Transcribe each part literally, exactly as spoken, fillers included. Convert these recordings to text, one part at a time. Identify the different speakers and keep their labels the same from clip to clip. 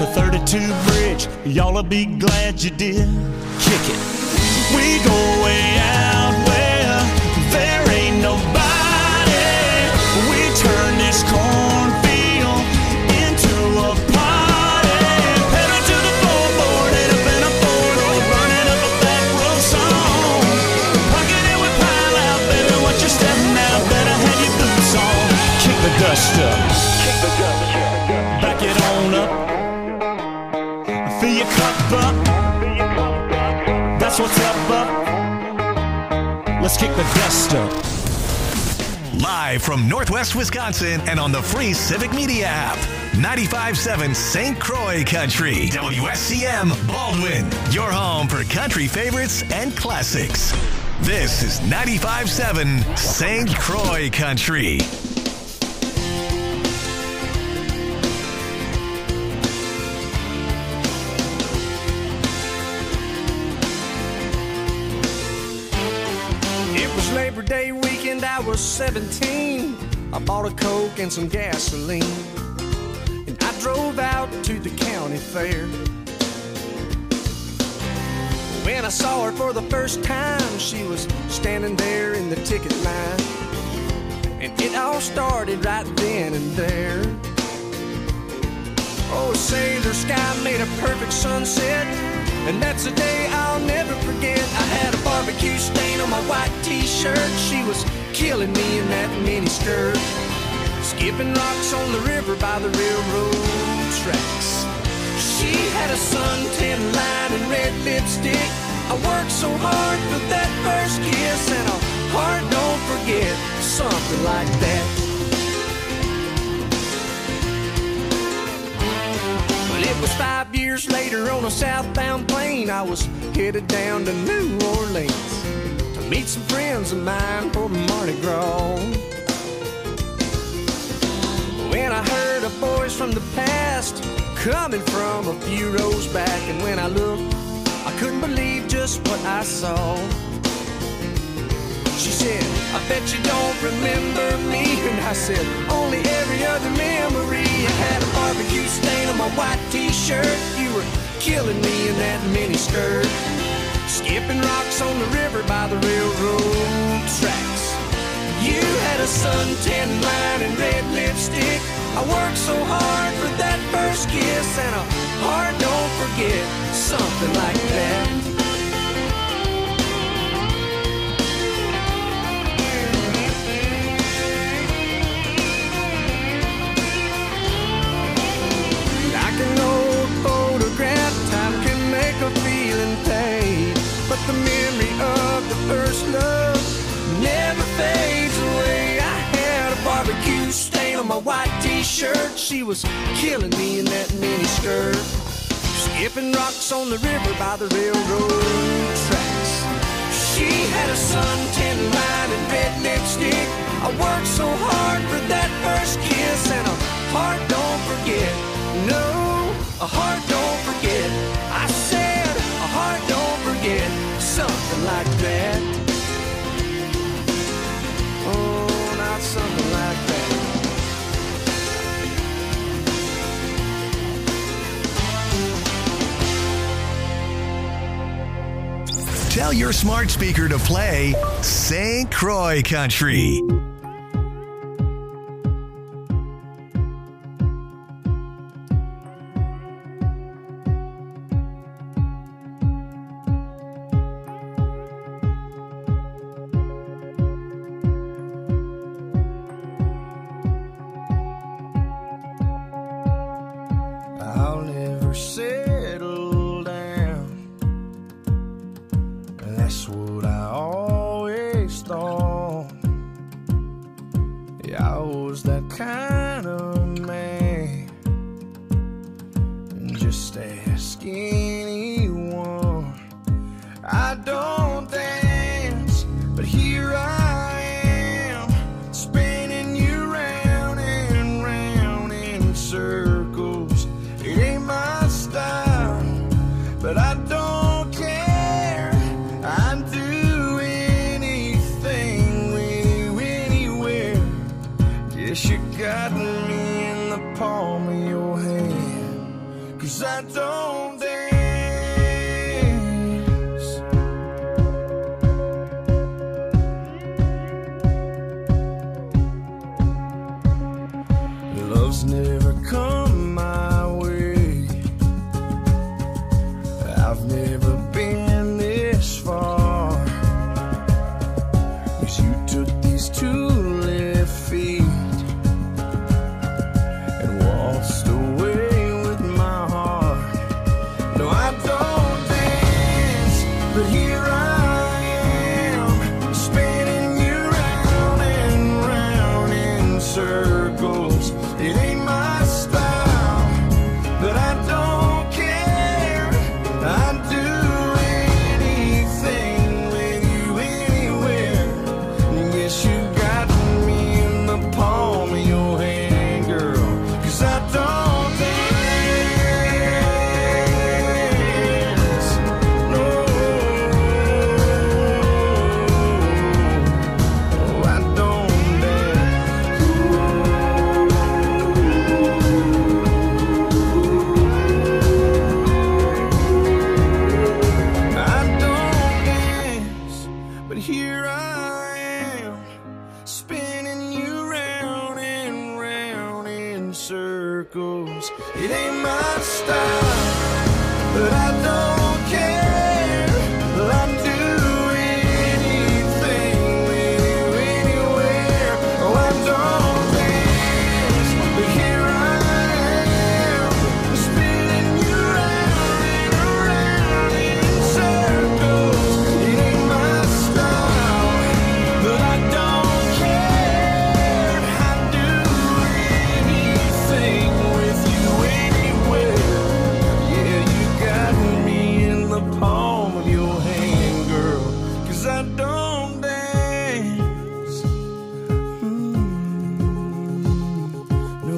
Speaker 1: off of thirty-two Bridge. Y'all'll be glad you did. Kick it. We go way out where there ain't nobody. We turn this cornfield into a party. Pedal to the floorboard, head up in a four-door, running up a back road song. Pocket it with pile out, baby, watch your step now. Better have your boots on. Kick the dust up. Kick the dust up. Back it on up. Fill your cup up. That's what's up, up. Let's kick the dust up.
Speaker 2: Live from Northwest Wisconsin and on the free Civic Media app. ninety-five point seven Saint Croix Country. W S C M Baldwin. Your home for country favorites and classics. This is ninety-five point seven Saint Croix Country.
Speaker 3: Labor Day weekend, I was seventeen. I bought a Coke and some gasoline, and I drove out to the county fair. When I saw her for the first time, she was standing there in the ticket line, and it all started right then and there. Oh, sailor sky made a perfect sunset, and that's a day I'll never forget. I had a barbecue stain on my white t-shirt. She was killing me in that mini skirt, skipping rocks on the river by the railroad tracks. She had a suntan line and red lipstick. I worked so hard for that first kiss, and a heart don't forget, something like that. It was five years later on a southbound plane. I was headed down to New Orleans to meet some friends of mine for Mardi Gras. When I heard a voice from the past coming from a few rows back, and when I looked, I couldn't believe just what I saw. She said, I bet you don't remember me. And I said, only every other memory. I had a barbecue stain on my white t-shirt. You were killing me in that mini skirt, skipping rocks on the river by the railroad tracks. You had a suntan line and red lipstick. I worked so hard for that first kiss, and a heart don't forget, something like that. A feeling paid, but the memory of the first love never fades away. I had a barbecue stain on my white t-shirt. She was killing me in that mini skirt, skipping rocks on the river by the railroad tracks. She had a suntan line and red lipstick. I worked so hard for that first kiss, and a heart don't forget. No, a heart don't forget. I said a heart don't forget, something like that. Oh, not something like
Speaker 2: that. Tell your smart speaker to play Saint Croix Country.
Speaker 3: 'cause I don't dance. Love's never come my way. I've never been this far, 'cause you took these two left feet and waltzed away with my heart. No, I don't dance, but here I am, spinning you round and round in circles. It ain't my style, but I don't care. I'd do anything with you anywhere. And yes, you got me in the palm of your hand, girl, 'cause I don't dance. No, oh, I don't dance. I don't dance, but here I am, spinning you round and round in circles. It ain't my style, but I don't care. I'd do anything with you anywhere. Oh, I don't dance, but here I am, spinning you round and round in circles. It ain't my style, but I don't care. I'd do anything with you anywhere. Yeah, you got me in the palm of your hand, girl, 'cause I don't dance. Mm, no.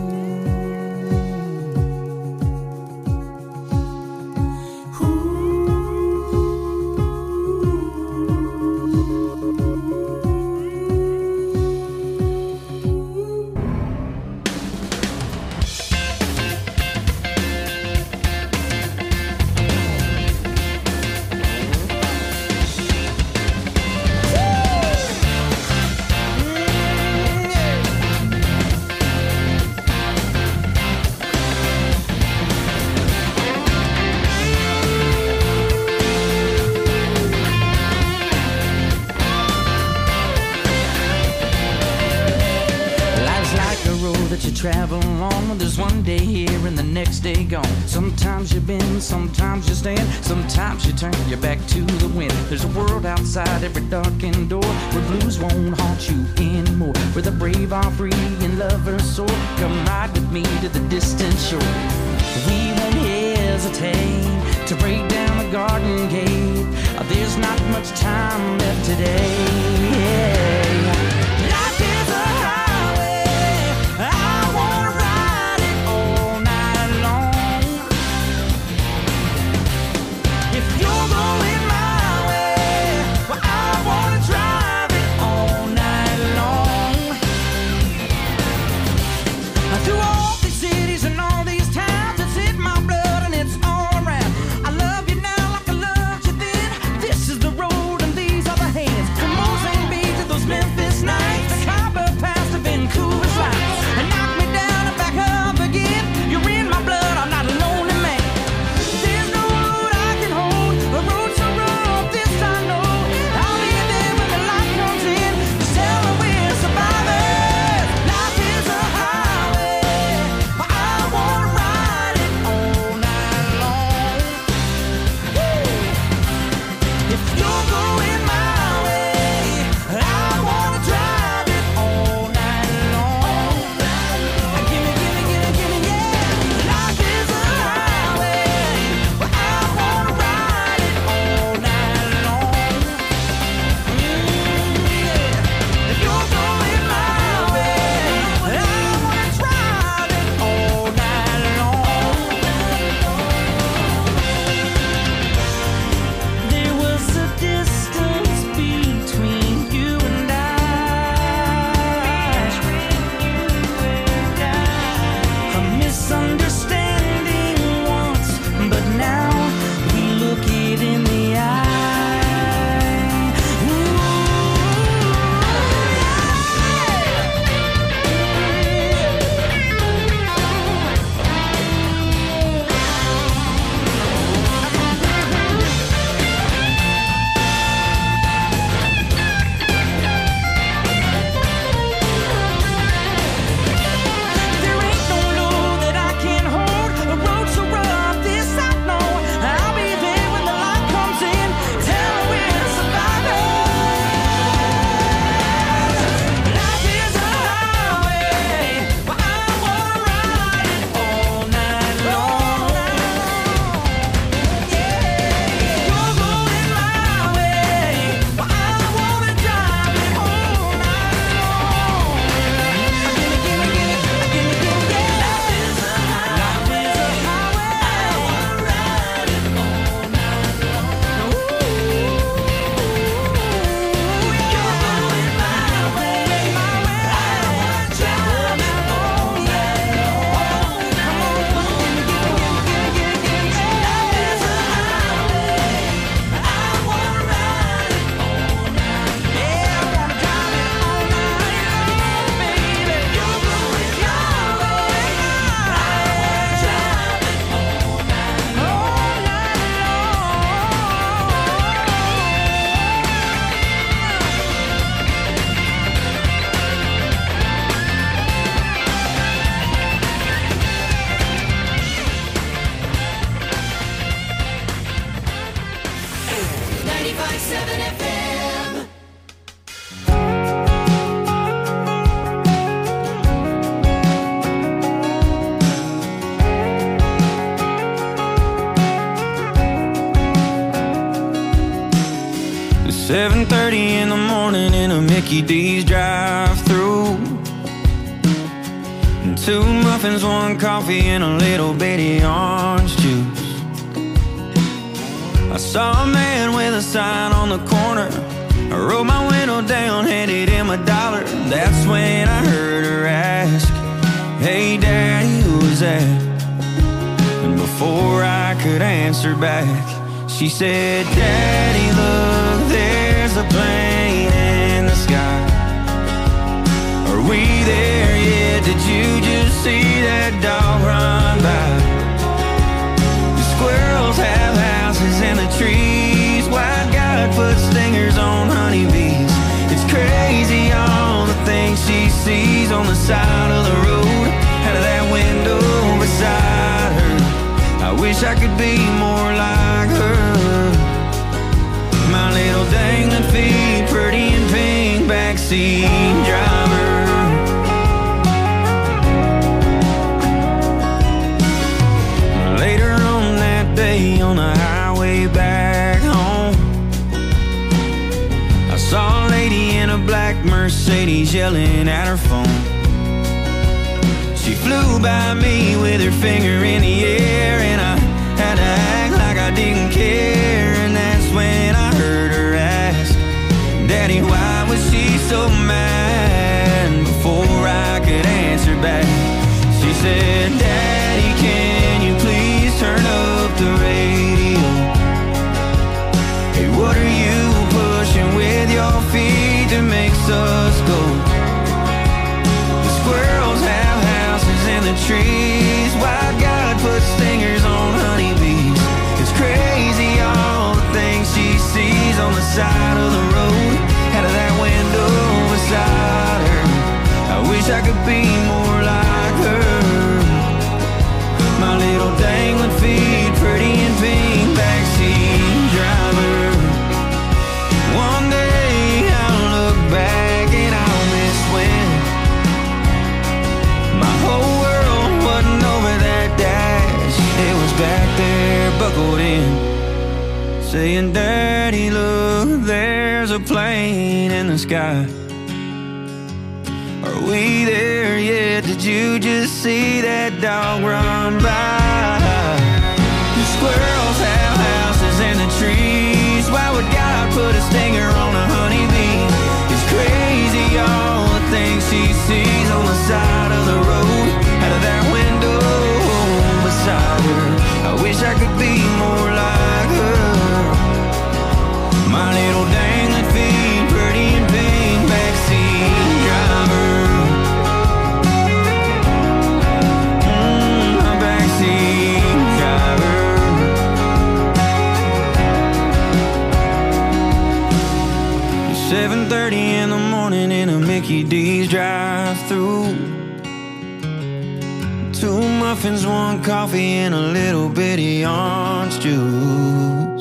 Speaker 4: Life's like a road that you travel on. There's one day here and the next day gone. Sometimes you bend, sometimes you stand, sometimes you turn your back to the wind. There's a world outside every darkened door where blues won't haunt you anymore, where the brave are free and lovers soar. Come ride with me to the distant shore. We won't hesitate to break down the garden gate. There's not much time left today. Life is a highway, I wanna ride it all night long. If you're going my way, well, I wanna drive it all night long. Through all these cities and all these towns, it's in my blood and it's all around. I love you now like I loved you then. This is the road and these are the hands. Come
Speaker 3: seven F M.
Speaker 5: seven thirty in the morning in a Mickey D's drive-thru. Two muffins, one coffee, and a little bitty orange juice. I saw a man with a sign on the corner. I rolled my window down, handed him a dollar. That's when I heard her ask, "Hey Daddy, who was that?" And before I could answer back, she said, "Daddy, look, there's a plane in the sky. Are we there yet? Did you just see that dog run by? The squirrels have houses in the trees. White God put stingers on honeybees. It's crazy all the things she sees on the side of the road, out of that window beside her. I wish I could be more like her. My little dangling feet, pretty and pink, backseat driver." Later on that day on the highway back home, I saw a lady in a black Mercedes yelling at her phone. She flew by me with her finger in the air, and I had to act like I didn't care. And that's when I heard her ask, "Daddy, why was she so mad?" Before I could answer back, she said, "Daddy, can you please turn up the radio? Hey, what are you pushing with your feet that makes us go? The squirrels have houses in the trees. Why God put stingers on honeybees? It's crazy all the things she sees on the side of the road, out of that window beside her. I wish I could be more like her. My little dangling feet, pretty and pink, backseat driver. One day I'll look back and I'll miss when my whole world wasn't over that dash. It was back there, buckled in, saying, "Daddy, look, there's a plane in the sky. Are we there yet? Did you just see that dog run by? The squirrels have houses in the trees. Why would God put a stinger on a honeybee? It's crazy all the things she sees on the side of the road, out of that window beside her. I wish I could be more like her. My little dangling feet, pretty and pink, backseat driver." Mm, my backseat driver. It's seven thirty in the morning in a Mickey D's drive-thru. Two muffins, one coffee, and a little bitty orange juice.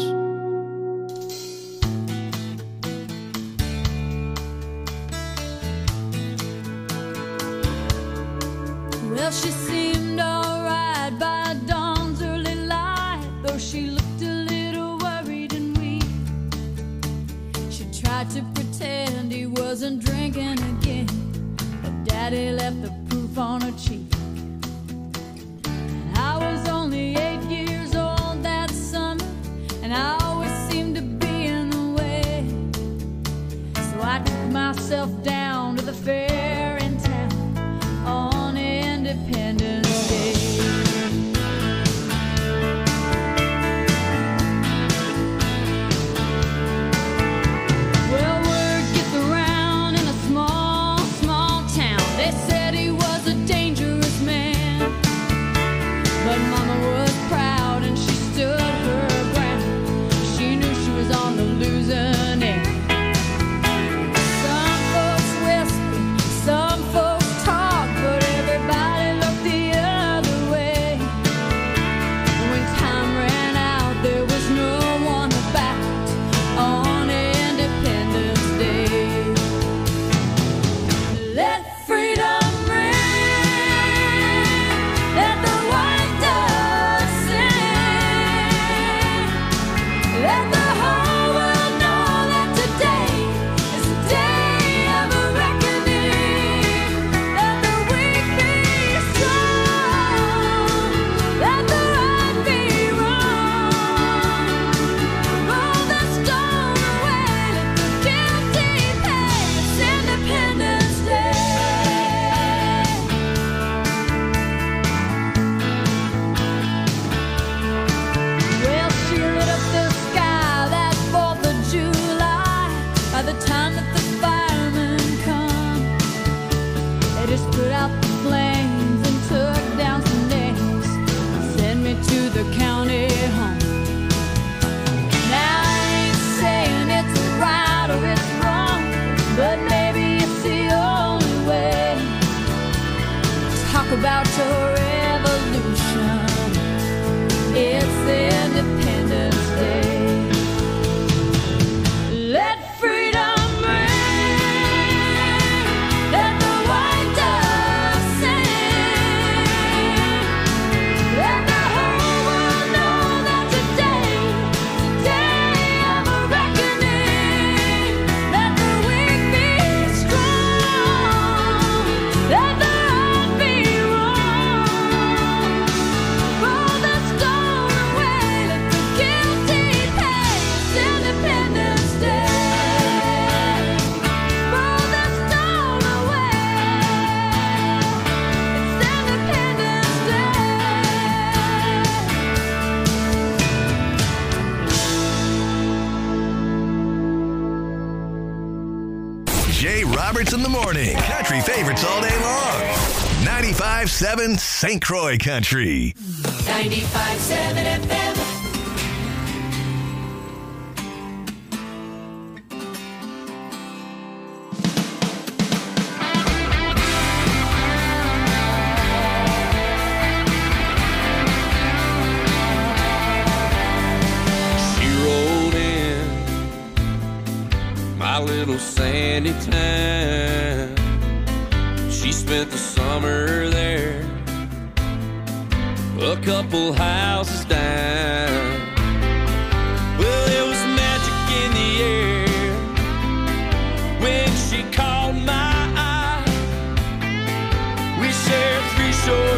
Speaker 6: Well, she seemed alright by dawn's early light, though she looked a little worried and weak. She tried to pretend he wasn't drinking again, but Daddy left the proof on her cheek. And I was only eight years old that summer, and I always seemed to be in the way. So I took myself down to the fair in town on Independence Day. Well, word gets around in a small, small town. They said he was a dangerous
Speaker 2: Roberts in the morning. Country favorites all day long. ninety-five seven Saint Croix Country.
Speaker 7: ninety-five seven F M.
Speaker 8: Little sandy town. She spent the summer there, a couple houses down. Well, there was magic in the air when she caught my eye. We shared three short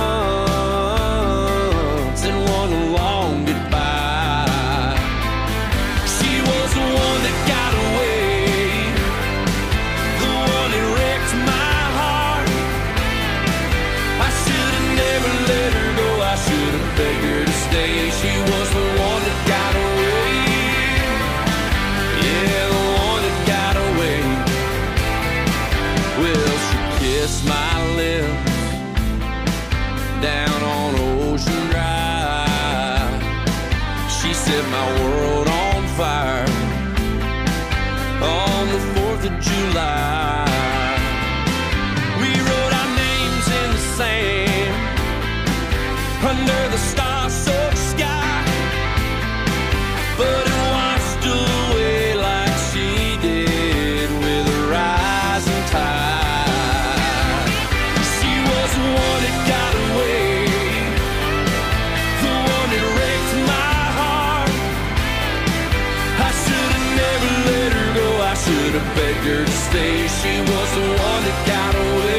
Speaker 8: months and one long goodbye. She was the one that got away, begged her to stay. She was the one that got away. Yeah, the one that got away. Well, she kissed my lips down on Ocean Drive. She set my world on fire on the fourth of July. We wrote our names in the sand under the star-soaked sky, but it washed away like she did with a rising tide. She was the one that got away, the one that wrecked my heart. I should have never let her go, I should have begged her to stay. She was the one that got away.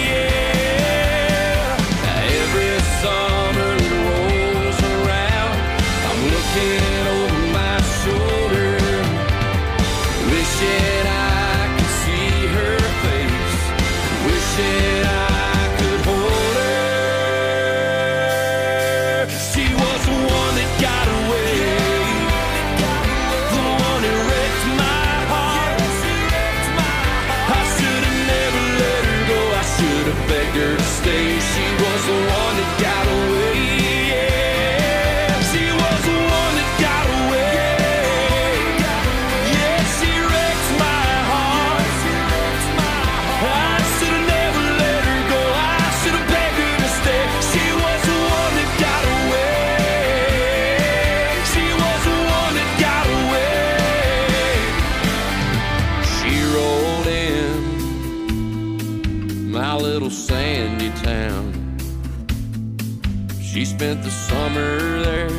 Speaker 8: She spent the summer there,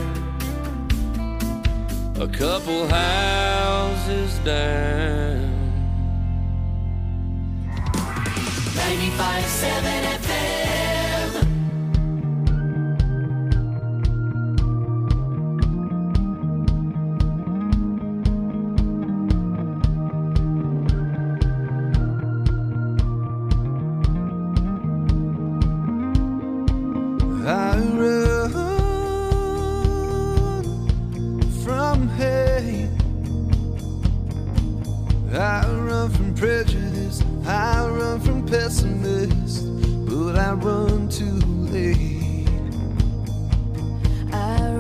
Speaker 8: a couple houses down.
Speaker 7: ninety-five seven F M.
Speaker 3: I run from hate, I run from prejudice, I run from pessimists, but I run too late.
Speaker 6: I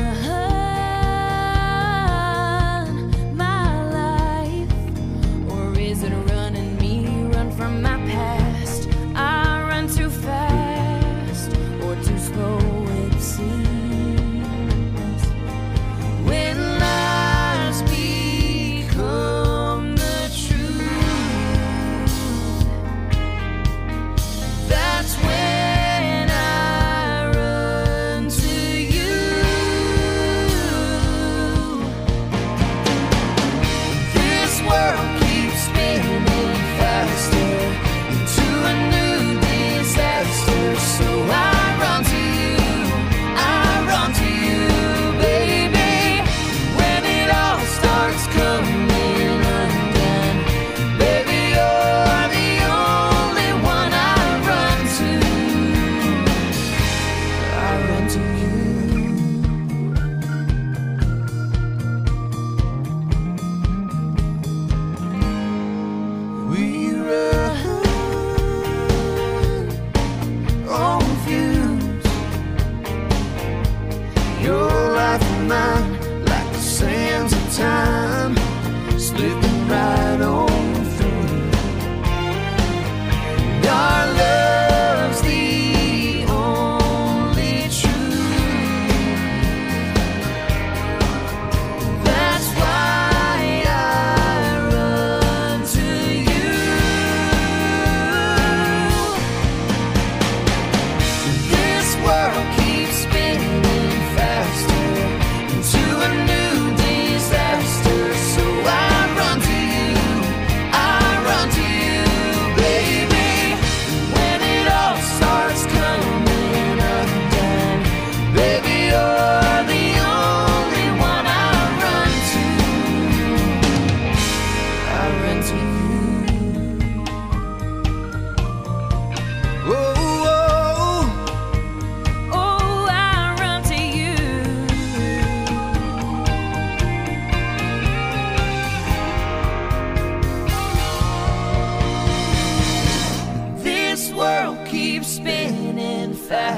Speaker 6: run my life, or is it running me? Run from my past. I run too fast, or too slow it seems. When lies become the truth, that's when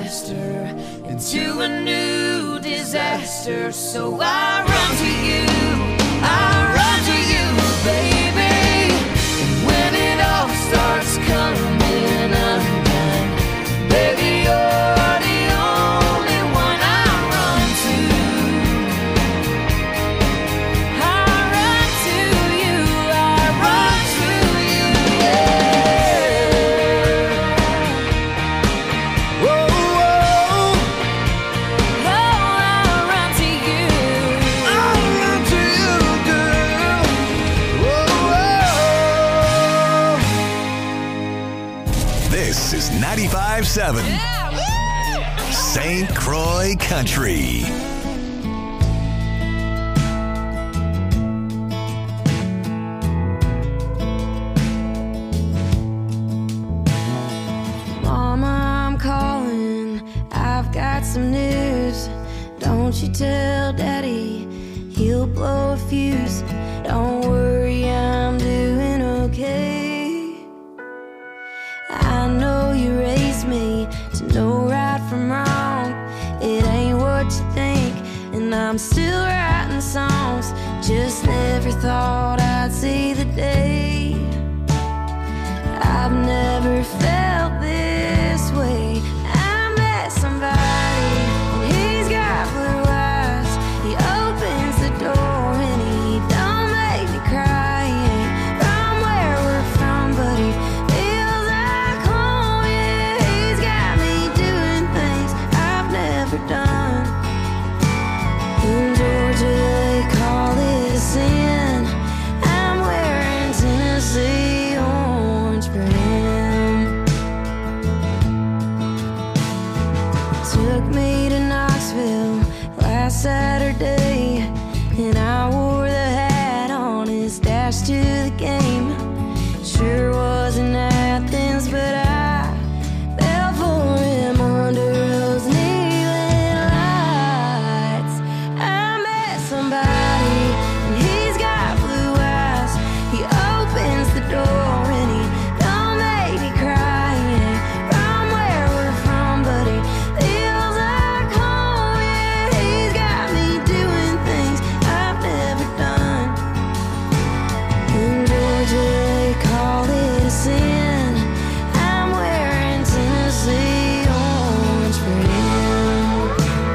Speaker 6: faster into a new disaster. So I run to you, I run to you, baby. And when it all starts coming undone, baby, you're the only one I run to. I run to you, I run to you, yeah. Whoa, whoa. Oh, I run to you. I run to you, girl. Whoa, whoa.
Speaker 2: This is ninety-five point seven Saint Croix Country.
Speaker 6: Mama, I'm calling. I've got some news. Don't you tell Daddy, he'll blow a fuse. Don't worry, I'm doing okay. I know you raised me to know right from wrong. It ain't what you think, and I'm still writing songs. Just never thought I'd see the day. I've never felt this way. I met somebody, and he's got blue eyes. He opens the door, and he don't make me cry. He ain't from where we're from, but he feels like home. Yeah, he's got me doing things I've never done. In Georgia, they call it a sin. I'm wearing Tennessee orange for him. Took me to Knoxville last Saturday, and I wore the hat on his dash to the game. Sure wasn't Athens, but I fell for him under those neon lights. I met somebody, and he's got blue eyes. He opens the door, and he don't make me cry. He ain't from where we're from, but he feels like home. Yeah, he's got me doing things I've never done. In Georgia, they call it a sin. I'm wearing Tennessee orange for him.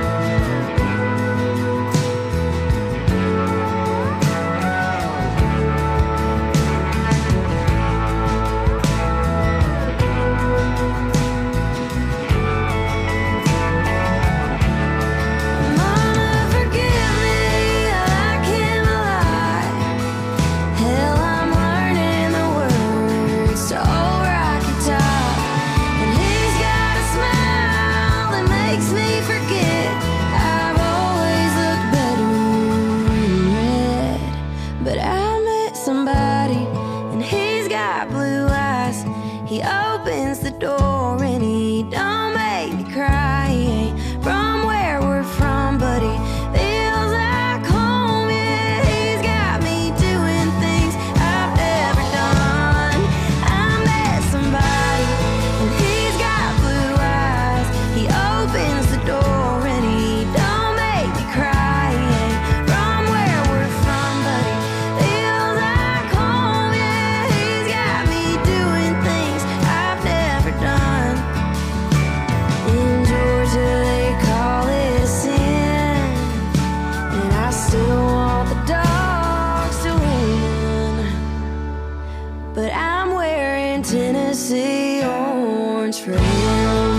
Speaker 6: Mama, forgive me, I came alive. Hell, I'm learning the words to Old Rocky Top. And he's got a smile that makes me forget I've always looked better in red. But I met somebody, and he's got blue eyes. He opens the door, and he don't make me cry. He ain't from where we're from, but he feels like home. Yeah, he's got me doing things I've never done. I met somebody, and he's got blue eyes. He opens the door, and he don't make me cry. He ain't from where we're from, but he feels like home. Yeah, he's got me doing things I've never done. In Georgia, they call it a sin, and I still want the dogs to win. But I'm wearing Tennessee orange for him.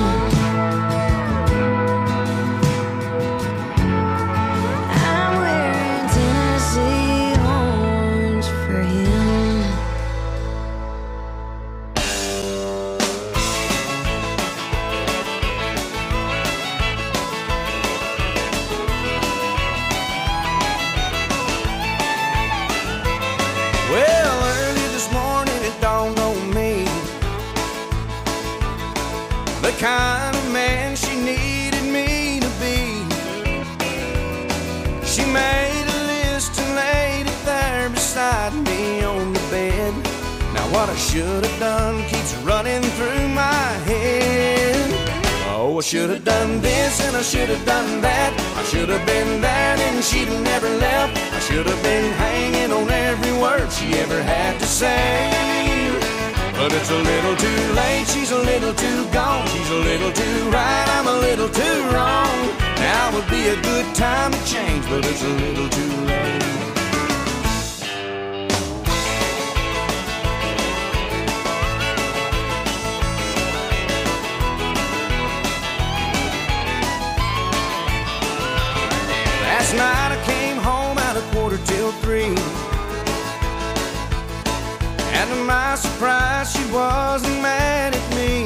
Speaker 6: I'm wearing Tennessee orange for him.
Speaker 3: Well, early this morning it dawned on me the kind of man she needed me to be. She made a list and laid it there beside me on the bed. Now what I should have done keeps running through my head. Oh, I should have done this and I should have done that. I should have been that and she'd have never left. I should have been hanging on every word she ever had to say. But it's a little too late, she's a little too gone. She's a little too right, I'm a little too wrong. Now would be a good time to change, but it's a little too late. Last night I came home at a quarter till three. And to my surprise, she wasn't mad at me.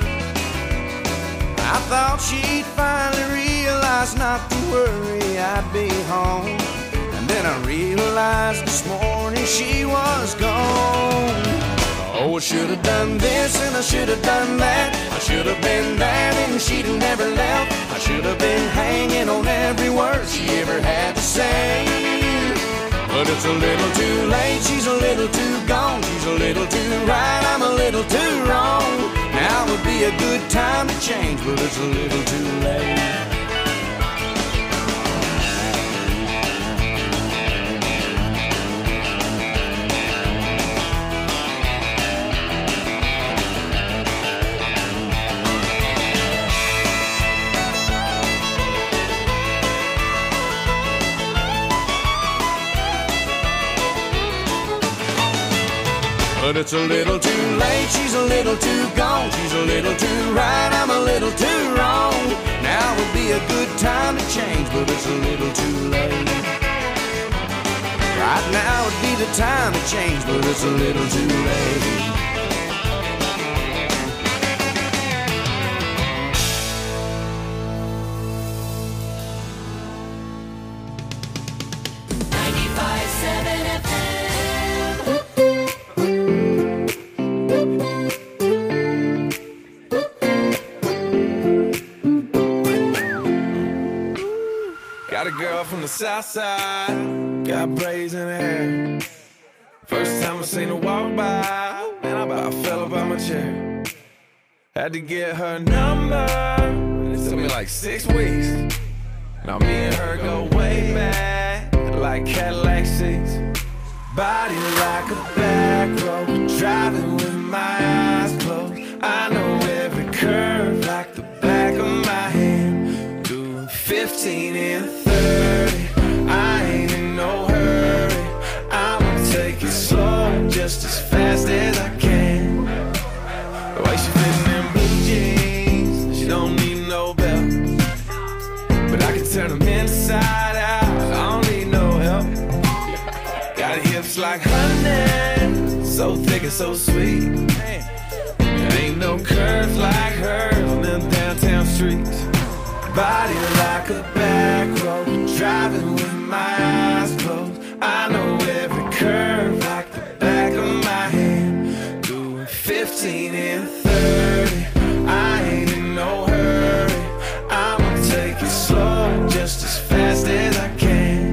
Speaker 3: I thought she'd finally realize not to worry, I'd be home. And then I realized this morning she was gone. Oh, I should have done this and I should have done that. I should have been that and she'd have never left. I should have been hanging on every word she ever had to say. But it's a little too late, she's a little too gone. She's a little too right, I'm a little too wrong. Now would be a good time to change, but it's a little too late. But it's a little too late, she's a little too gone. She's a little too right, I'm a little too wrong. Now would be a good time to change, but it's a little too late. Right now would be the time to change, but it's a little too late.
Speaker 7: ninety-five seven F M.
Speaker 9: Got a girl from the south side, got braids in her hair. First time I seen her walk by, man, I about fell up out my chair. Had to get her number, it took me like six weeks. Now me and her go way back, like Cadillac seats. Body like a back road, driving with my eyes closed. I know every curve like the back of my hand. Doing fifteen and thirty, I ain't in no hurry. I'ma take it slow, just as fast as I can. The way she fitting them blue jeans, she don't need no belt. But I can turn them inside out, I don't need no help. Got hips like honey, so thick and so sweet. There ain't no curves like hers on them downtown streets. Body like a back road, driving with my eyes closed. I know every curve like the back of my hand. Doing fifteen and thirty, I ain't in no hurry. I'ma take it slow, just as fast as I can.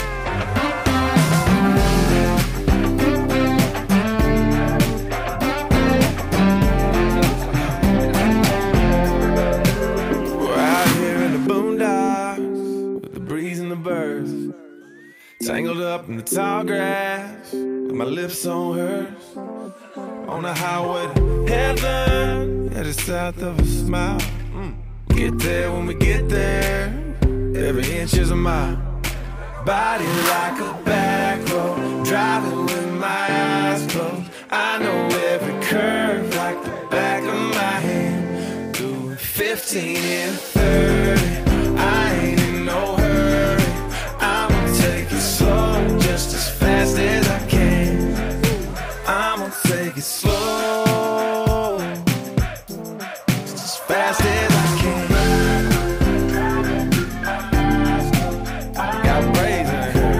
Speaker 9: Tangled up in the tall grass, with my lips on hers. On the highway to heaven, headed south of a smile. Mm. Get there when we get there, every inch is a mile. Body like a back road, driving with my eyes closed. I know every curve like the back of my hand. Doing fifteen and thirty, I ain't in no hurry. I'ma take it slow, just as fast as I can. I'ma take it slow, just as fast as I can. Got braids in her.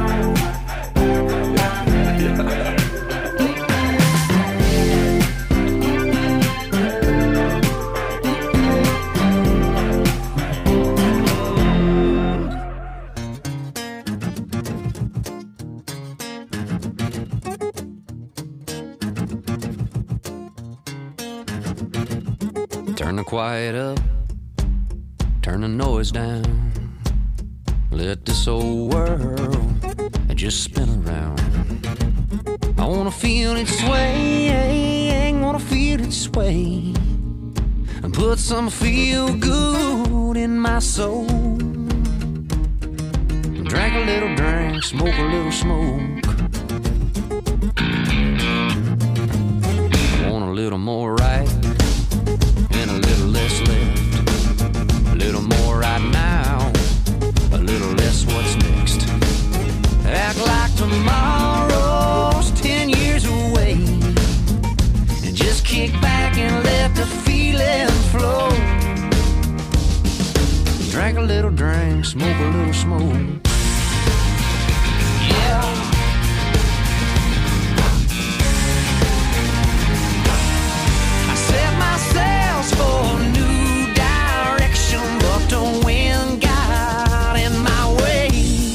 Speaker 4: Turn the quiet up, Turn the noise down. Let this old world just spin around. I wanna feel it sway, wanna feel it sway, and put some feel good in my soul. Drink a little drink, smoke a little smoke. I want a little more right and a little less left. A little more right now, a little less what's next. Act like tomorrow's ten years away, and just kick back and let the feeling flow. Drink a little drink, smoke a little smoke. Yeah. I set my sails for a new direction, but the wind got in my way.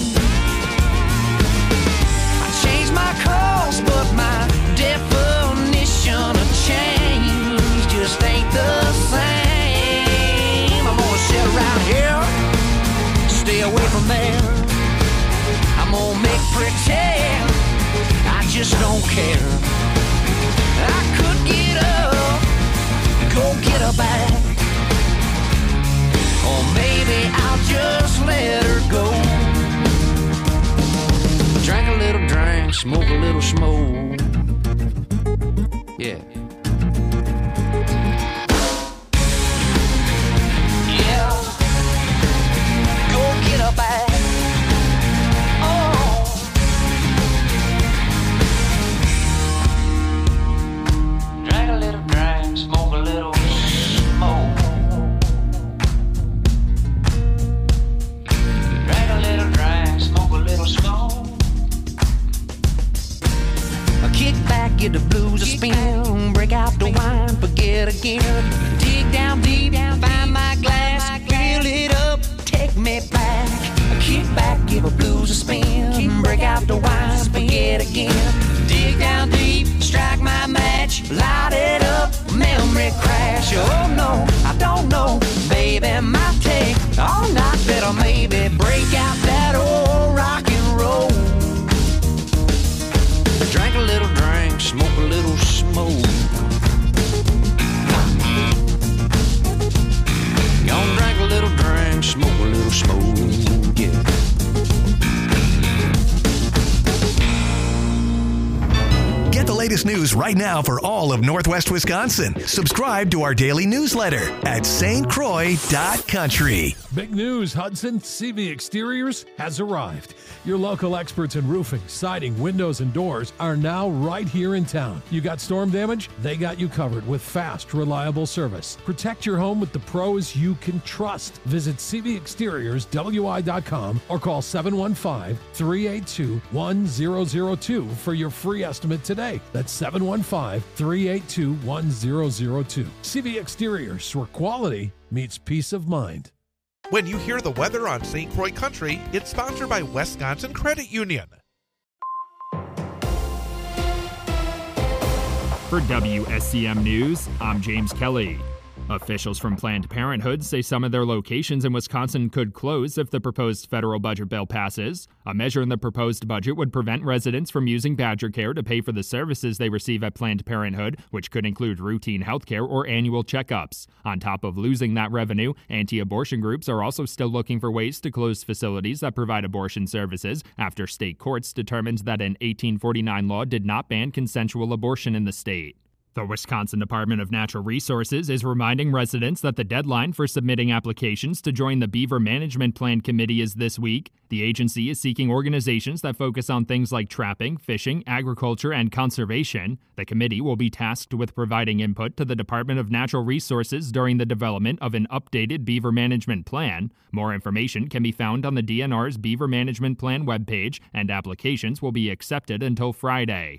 Speaker 4: I changed my course, but my definition of change just ain't the same. I'm gonna sit around here, stay away from there. I'm gonna make pretend I just don't care. I could get up, go get her back, or maybe I'll just let her go. Drink a little drink, smoke a little smoke. Yeah. Yeah. Go get her back. Get the blues a spin, break out the wine, forget again. Dig down deep, find my glass, fill it up, take me back. Kick back, give the blues a spin, break out the wine, forget again. Dig down deep, strike my match, light it up, memory crash. Oh no, I don't know, baby, might take all night, better maybe break out that old rock and roll. Drink a little drink, smoke a little smoke. Gonna drink a little drink, smoke a little smoke, yeah.
Speaker 2: Get the latest news right now for all of Northwest Wisconsin. Subscribe to our daily newsletter at S T Croix dot country.
Speaker 10: Big news, Hudson. C V Exteriors has arrived. Your local experts in roofing, siding, windows, and doors are now right here in town. You got storm damage? They got you covered with fast, reliable service. Protect your home with the pros you can trust. Visit C V Exteriors W I dot com or call seven one five, three eight two, one zero zero two for your free estimate today. That's seven one five, three eight two, one zero zero two. C V Exteriors, where quality meets peace of mind.
Speaker 11: When you hear the weather on Saint Croix Country, it's sponsored by Wisconsin Credit Union.
Speaker 12: For W S C M News, I'm James Kelly. Officials from Planned Parenthood say some of their locations in Wisconsin could close if the proposed federal budget bill passes. A measure in the proposed budget would prevent residents from using Badger Care to pay for the services they receive at Planned Parenthood, which could include routine health care or annual checkups. On top of losing that revenue, anti-abortion groups are also still looking for ways to close facilities that provide abortion services after state courts determined that an eighteen forty-nine law did not ban consensual abortion in the state. The Wisconsin Department of Natural Resources is reminding residents that the deadline for submitting applications to join the Beaver Management Plan Committee is this week. The agency is seeking organizations that focus on things like trapping, fishing, agriculture, and conservation. The committee will be tasked with providing input to the Department of Natural Resources during the development of an updated Beaver Management Plan. More information can be found on the D N R's Beaver Management Plan webpage, and applications will be accepted until Friday.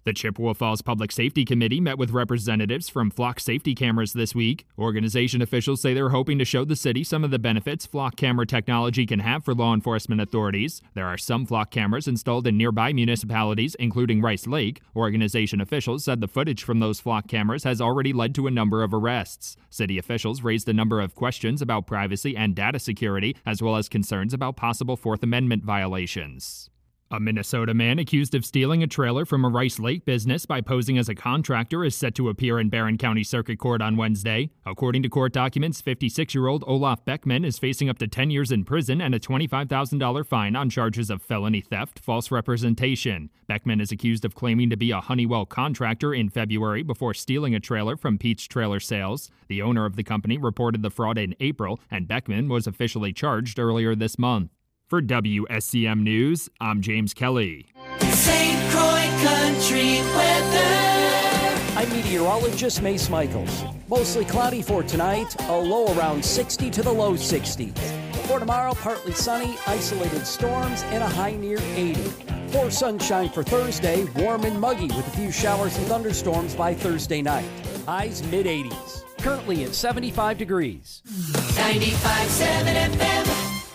Speaker 12: The Chippewa Falls Public Safety Committee met with representatives from Flock safety cameras this week. Organization officials say they're hoping to show the city some of the benefits Flock camera technology can have for law enforcement authorities. There are some Flock cameras installed in nearby municipalities, including Rice Lake. Organization officials said the footage from those Flock cameras has already led to a number of arrests. City officials raised a number of questions about privacy and data security, as well as concerns about possible Fourth Amendment violations. A Minnesota man accused of stealing a trailer from a Rice Lake business by posing as a contractor is set to appear in Barron County Circuit Court on Wednesday. According to court documents, fifty-six-year-old Olaf Beckman is facing up to ten years in prison and a twenty-five thousand dollars fine on charges of felony theft, false representation. Beckman is accused of claiming to be a Honeywell contractor in February before stealing a trailer from Peach Trailer Sales. The owner of the company reported the fraud in April, and Beckman was officially charged earlier this month. For W S C M News, I'm James Kelly.
Speaker 7: Saint Croix Country weather.
Speaker 13: I'm meteorologist Mace Michaels. Mostly cloudy for tonight, a low around sixty to the low sixties. For tomorrow, partly sunny, isolated storms, and a high near eighty. For sunshine for Thursday, warm and muggy with a few showers and thunderstorms by Thursday night. Highs mid eighties. Currently at seventy-five degrees.
Speaker 7: ninety-five point seven F M.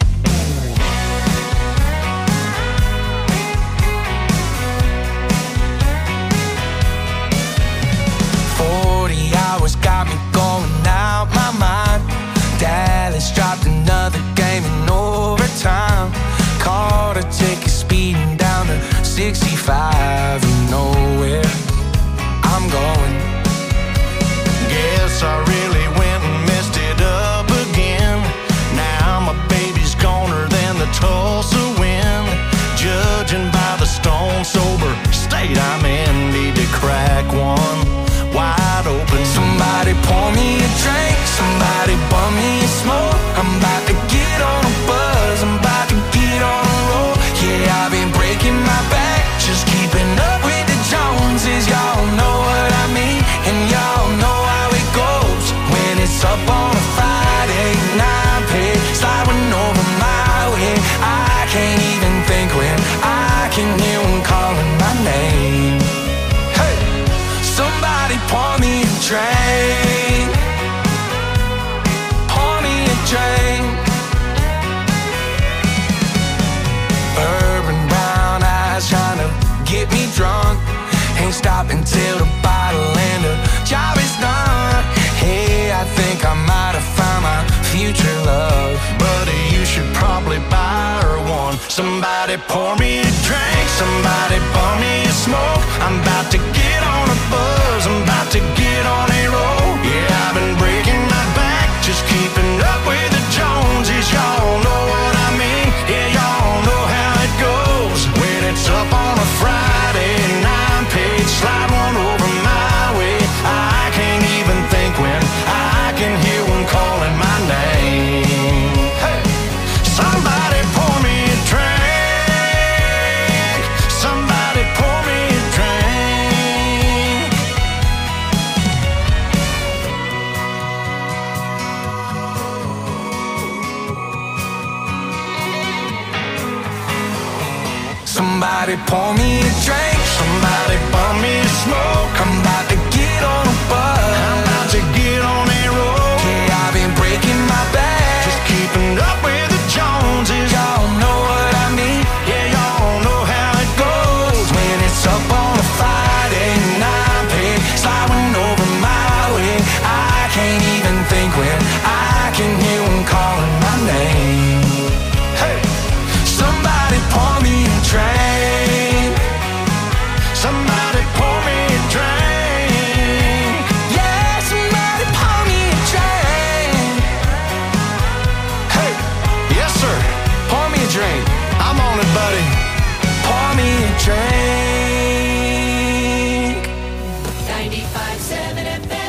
Speaker 5: forty hours got me going out my mind. Dallas dropped another game in overtime. Caught a ticket speeding down to sixty-five. You know where I'm going.
Speaker 14: Guess I really went and messed it up again. Now my baby's goner than the Tulsa wind. Judging by the stone sober state I'm in, need to crack one wide open.
Speaker 5: Somebody pour me a drink, somebody bum me a smoke. I'm about to get on a buzz, I'm about to get on a roll. Yeah, I've been breaking my back, just keeping up with the Joneses. Y'all know what I mean, and y'all know how it goes. When it's up on a Friday, nine pay, sliding over my way. I can't even think when I can hear them calling my name. Somebody pour me a drink. Pour me a drink. Urban brown eyes trying to get me drunk. Ain't stopping till the bottle and the job is done. Hey, I think I might have found my future love.
Speaker 14: Buddy, you should probably buy her one. Somebody pour me a drink. Somebody pour me a smoke. I'm about to get on a buzz. I'm about to get on a roll. Yeah, I've been breaking my back, just keeping up with the Joneses. Y'all know what I mean. Yeah, y'all know how it goes. When it's up on a Friday, nine page, slide one over my way. I can't even think when I can hear one calling my name. Hey, somebody pour me a drink. Somebody pour me a drink.
Speaker 5: Somebody pour me a drink. Somebody pour me a smoke. I'm about to get on a buzz.
Speaker 14: I'm about to get on a roll.
Speaker 5: Yeah, I've been breaking my back,
Speaker 14: just keeping up with the Joneses.
Speaker 5: Y'all know what I mean.
Speaker 14: Yeah, y'all know how it goes.
Speaker 5: When it's up on a Friday, nine pay, sliding over my way. I can't even think when I can hear them calling my name. Hey, somebody pour me a drink.
Speaker 14: Somebody pour me a drink.
Speaker 5: Yeah, somebody pour me a drink.
Speaker 14: Hey, yes sir, pour me a drink. I'm on it, buddy.
Speaker 5: Pour me a drink.
Speaker 7: ninety-five point seven F M.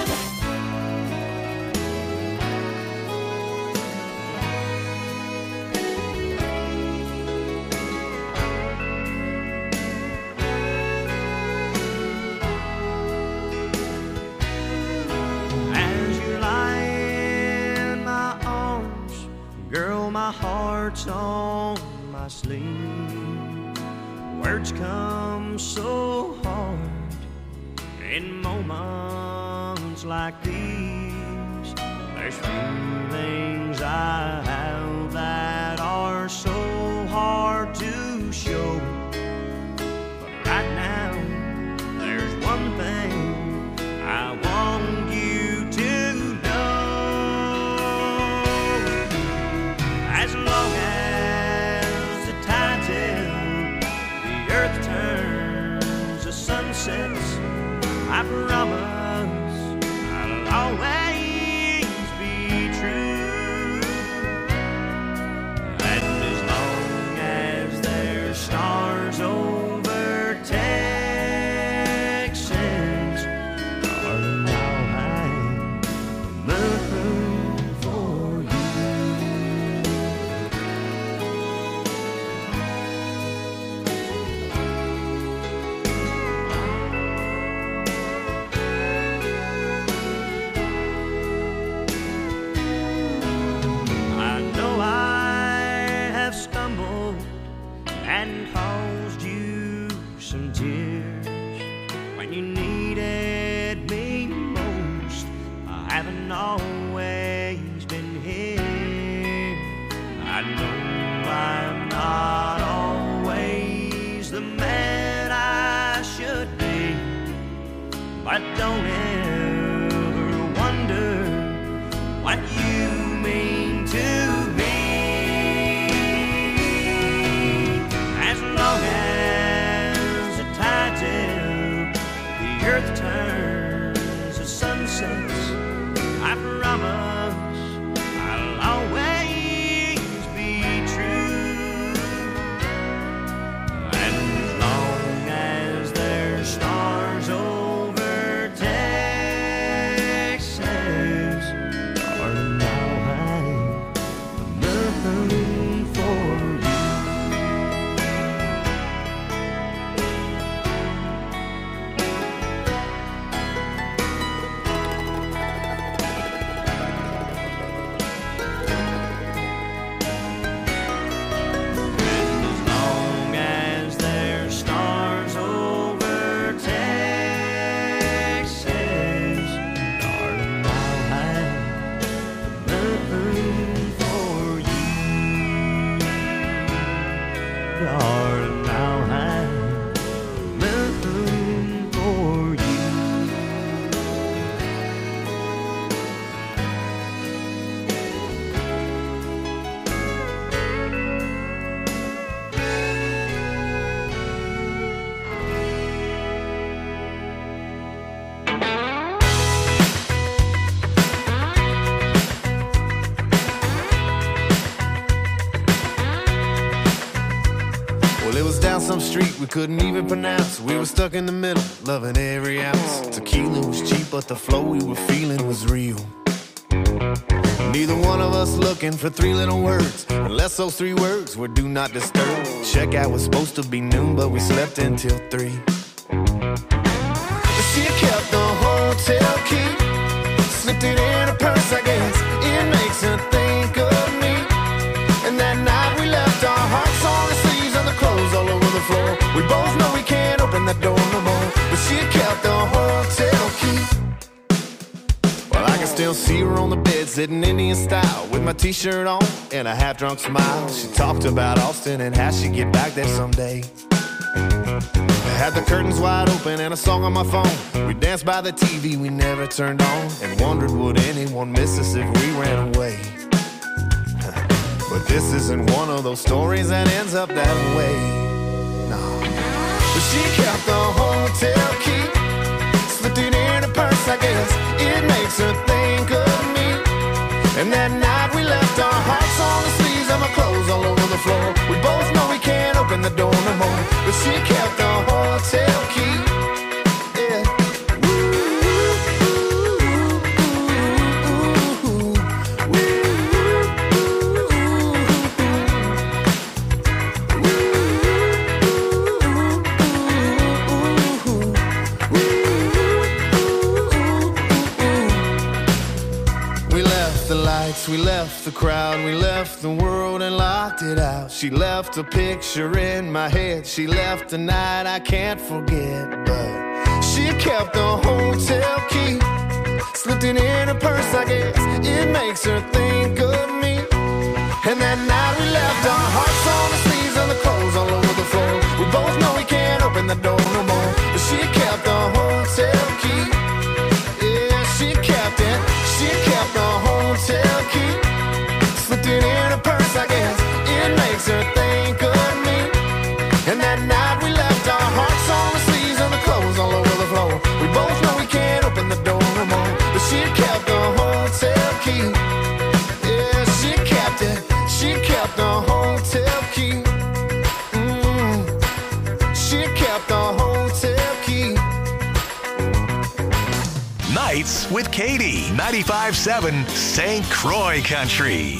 Speaker 3: As you lie in my arms, girl, my heart's on my sleeve. Words come so hard
Speaker 15: In moments like these, there's feelings I have that are so hard to show. But right now, there's one thing I want you to know. As long as the tide's in, the earth turns, the sun sets, I promise I'll always be true. And as long as there's stars over Texas, darling, I'll hang the moon for and caused you some tears when you needed me most. I haven't always been here. I know I'm not always the man I should be, but don't ever wonder what you mean to me. The earth turns, the sun sets, I promise I'll always be true. And as long as there's stars over Texas, darling, I'll hang the moon for you.
Speaker 16: Some street we couldn't even pronounce. We were stuck in the middle, loving every ounce. Tequila was cheap, but the flow we were feeling was real. Neither one of us looking for three little words, unless those three words were do not disturb. Checkout was supposed to be noon, but we slept until three. She kept the hotel key, slipped it in her purse, I guess. It makes her think of me. And that night we left our hearts on the sleeves and the clothes all over the floor. We both know we can't open that door no more, but she kept the hotel key. Well, I can still see her on the bed, sitting Indian style, with my t-shirt on and a half-drunk smile. She talked about Austin and how she'd get back there someday. I had the curtains wide open and a song on my phone. We danced by the T V we never turned on, and wondered would anyone miss us if we ran away. But this isn't one of those stories that ends up that way. No. But she kept the hotel key, slipped it in her purse, I guess. It makes her think of me. And that night we left our hearts on the sleeves and my clothes all over the floor. We both know we can't open the door no more, but she kept the hotel key. Yeah. We left the crowd, we left the world and locked it out. She left a picture in my head, she left a night I can't forget. But She kept the hotel key, slipped it in her purse, I guess it makes her think of me. And that night we left our hearts on the sleeves and the clothes all over the floor. We both know we can't open the door no more, but she kept the hotel key. Yeah, she kept it. She kept the hotel key, slipped it in her purse, I guess it makes her think of me. And that night we left our hearts on the sleeves and the clothes all over the floor. We both know we can't open the door no more, but she kept the hotel key. Yeah, she kept it. She kept the hotel key. Mm. She kept the hotel key.
Speaker 2: Nights with Katie, ninety-five seven Saint Croix Country.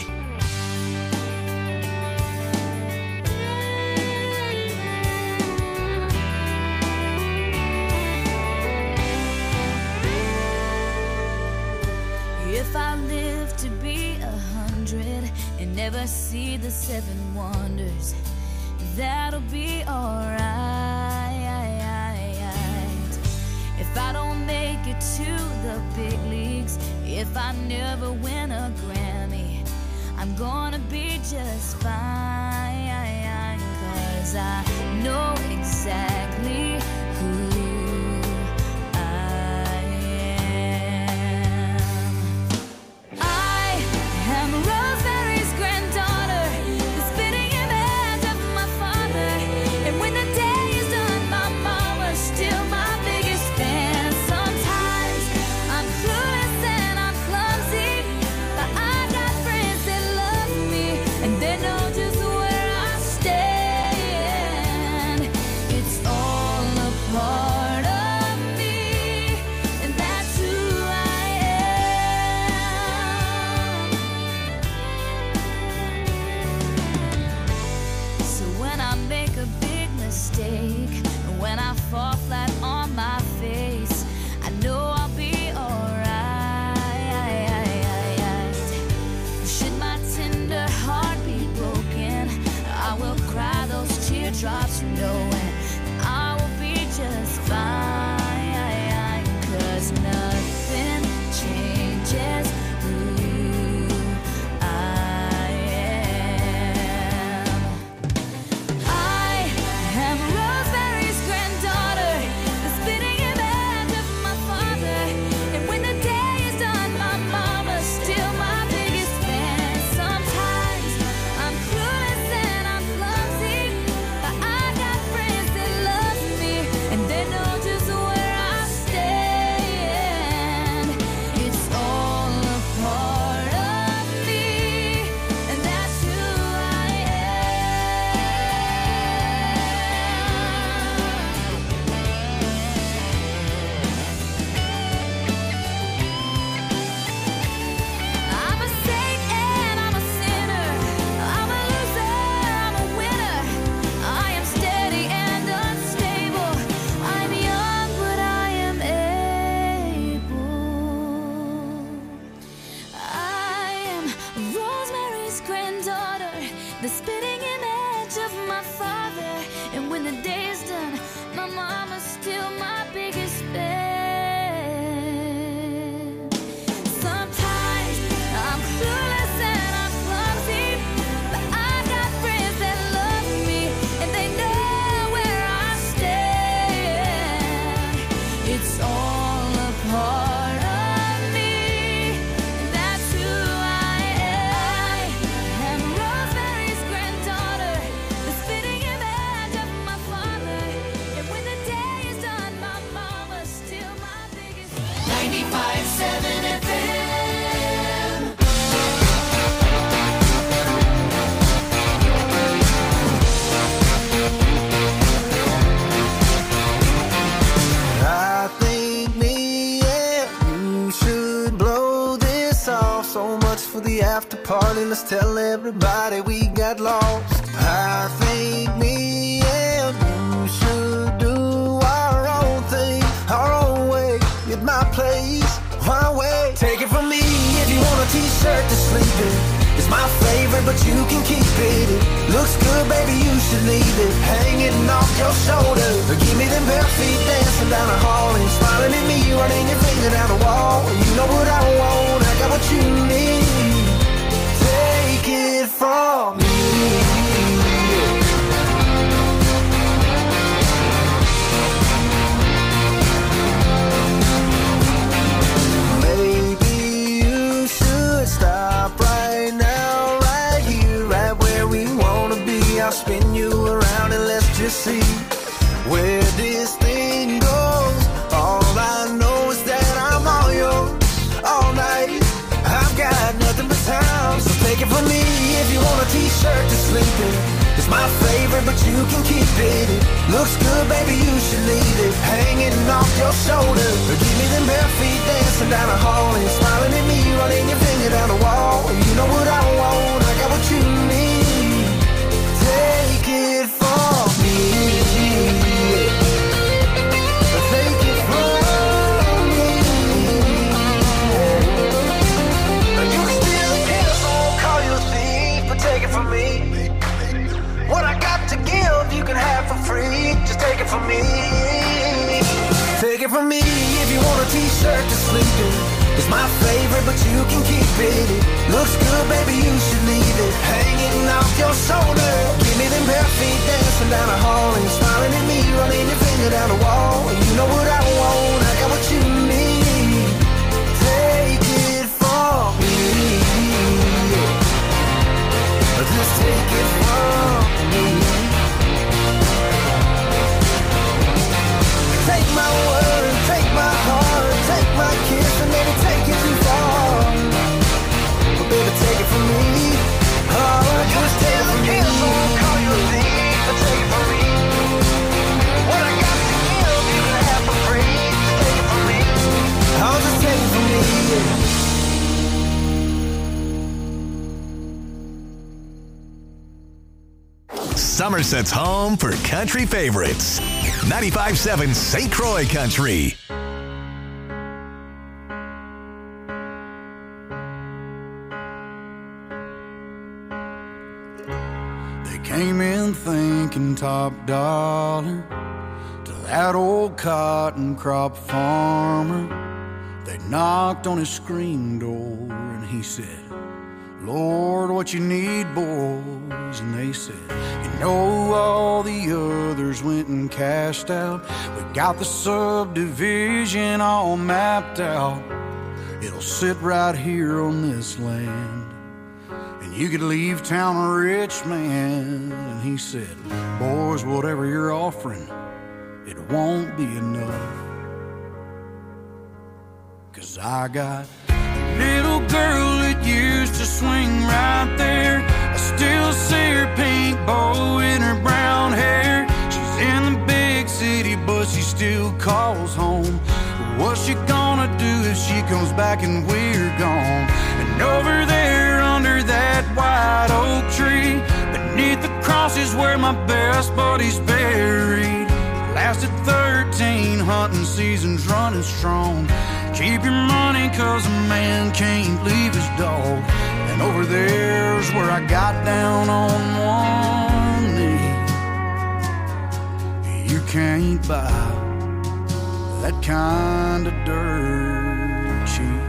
Speaker 6: If I live to be a hundred and never see the seven wonders, that'll be alright. If I don't make it to the big leagues, if I never win a Grammy, I'm gonna be just fine, 'cause I know exactly who Rosemary's granddaughter, the spitting image of my father. And when the day is done, my mama's still my biggest fan. Sometimes I'm clueless and I'm clumsy, but I got friends that love me and they know just where I stand. It's all a part of me, and that's who I am. So when I make a big mistake, and when I fall flat on my face, I know I'll be alright. Should my tender heart be broken, I will cry those teardrops knowing I will be just fine, 'cause nothing changes who I am. I am Rosemary's granddaughter, the spitting image of my father. And when the day is done, my mama's still my biggest fan. Sometimes I'm clueless and I'm clumsy, but I got friends that love me and they know just where I stand. It's all a part of me, and that's who I I'm a saint and I'm a sinner. I'm a loser, I'm a winner. I am steady and unstable. I'm young, but I am able. I am Rosemary's granddaughter, the spitting image of my father. And when the day is done, my mama's still my biggest fan. Sometimes I'm clueless and I'm clumsy, but I got friends that love me and they know where I stand. It's all a part of me, and that's who I am. I'm Rosemary's granddaughter, the spitting image of my father. And when the day is done, my mama's still my biggest
Speaker 7: ninety-five seven F M.
Speaker 3: I think me and you should blow this off. So much for the after party, let's tell everybody we got lost. I think me and you should do our own thing, our own way, at my place, my way. Take it from me, if you want a t-shirt to sleep in, it's my favorite, but you can keep it. It looks good, baby, you should leave it hanging off your shoulder. Give me them bare feet dancing down the hall and smiling at me, running your finger down the wall. You know what I want, I got what you need. Take it from me. Maybe you should stop right now, right here, right where we wanna be. I'll spin you around and let's just see where this thing goes. All I know is that I'm all yours all night. I've got nothing but time, so take it from me. If you want a t-shirt to sleep in, it's my favorite, but you can keep it. It looks good, baby, you should leave it hanging off your shoulder. Give me them bare feet dancing down the hall and smiling at me, running your finger down the wall. You know what I want, I got what you need. Take it from me. Take it from me. You can still get us, I won't call you a thief, but take it from me. What I got to give, you can have for free. Just take it from me. Take it from me. If you want a t-shirt to sleep in, it's my favorite, but you can keep it. It looks good, baby, you should leave it hanging off your shoulder. Give me them bare feet dancing down the hall and smiling at me, running your finger down the wall. You know what I want, I got what you need. Take it from me. Just take it from me. Take my word, take my heart, take my kiss, and maybe take it too far. But baby, take it from me. Oh, just take it from me. I won't call you a thief, but take it from me. What I got to give, you can have for free. Just take it from me. Oh, just take it from me.
Speaker 2: Somerset's home for country favorites. ninety-five point seven Saint Croix Country.
Speaker 17: They came in thinking top dollar to that old cotton crop farmer. They knocked on his screen door and he said, Lord, what you need, boys? And they said, you know, all the others went and cashed out. We got the subdivision all mapped out. It'll sit right here on this land, and you could leave town a rich man. And he said, boys, whatever you're offering, it won't be enough. 'Cause I got a little girl that used to swing right there. I still see her pink bow in her brown hair. She's in the big city, but she still calls home. What's she gonna do if she comes back and we're gone? And over there under that white oak tree, beneath the cross is where my best buddy's buried. Lasted thirteen hunting seasons running strong. Keep your money 'cause a man can't leave his dog. And over there's where I got down on one knee. You can't buy that kind of dirt cheap.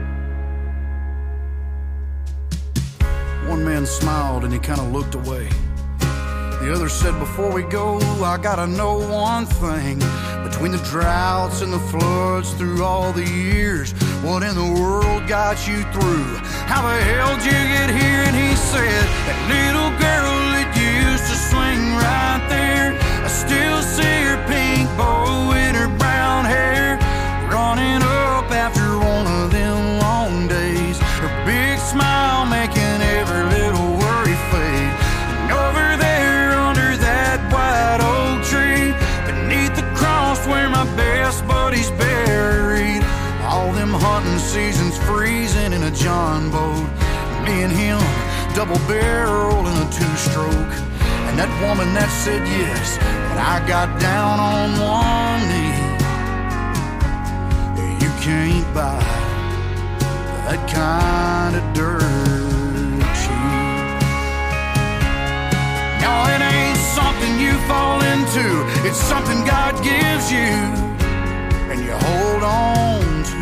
Speaker 17: One man smiled and he kind of looked away. The other said, before we go, I gotta know one thing. Between the droughts and the floods through all the years, what in the world got you through? How the hell did you get here? And he said, that little girl that used to swing right there, I still see her pink bow in her brown hair, running up after one of them long days, her big smile making every little worry fade. And over there under that white oak tree, beneath the cross where my best buddy's buried, all them hunting seasons freezing in a John boat, me and him double barrel in a two-stroke. And that woman that said yes, and I got down on one knee. You can't buy that kind of dirt cheap. No, it ain't something something you fall into. It's something God gives you and you hold on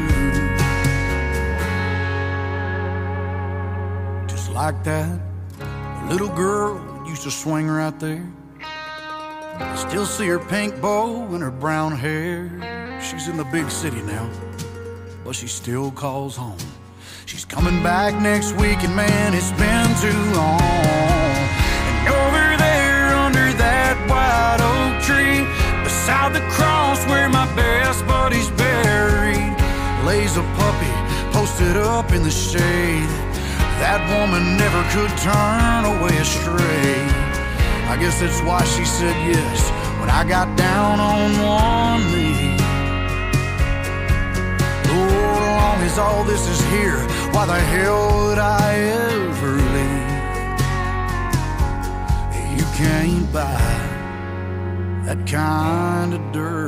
Speaker 17: to. Just like that, a little girl used to swing right there. I still see her pink bow and her brown hair. She's in the big city now, but she still calls home. She's coming back next week, and man, it's been too long. And over there under that white oak tree, beside the cross where my best buddy's buried, lays a puppy posted up in the shade. That woman never could turn away astray. I guess that's why she said yes when I got down on one knee. Lord, as long as all this is here, why the hell would I ever leave? You can't buy that kind of dirt.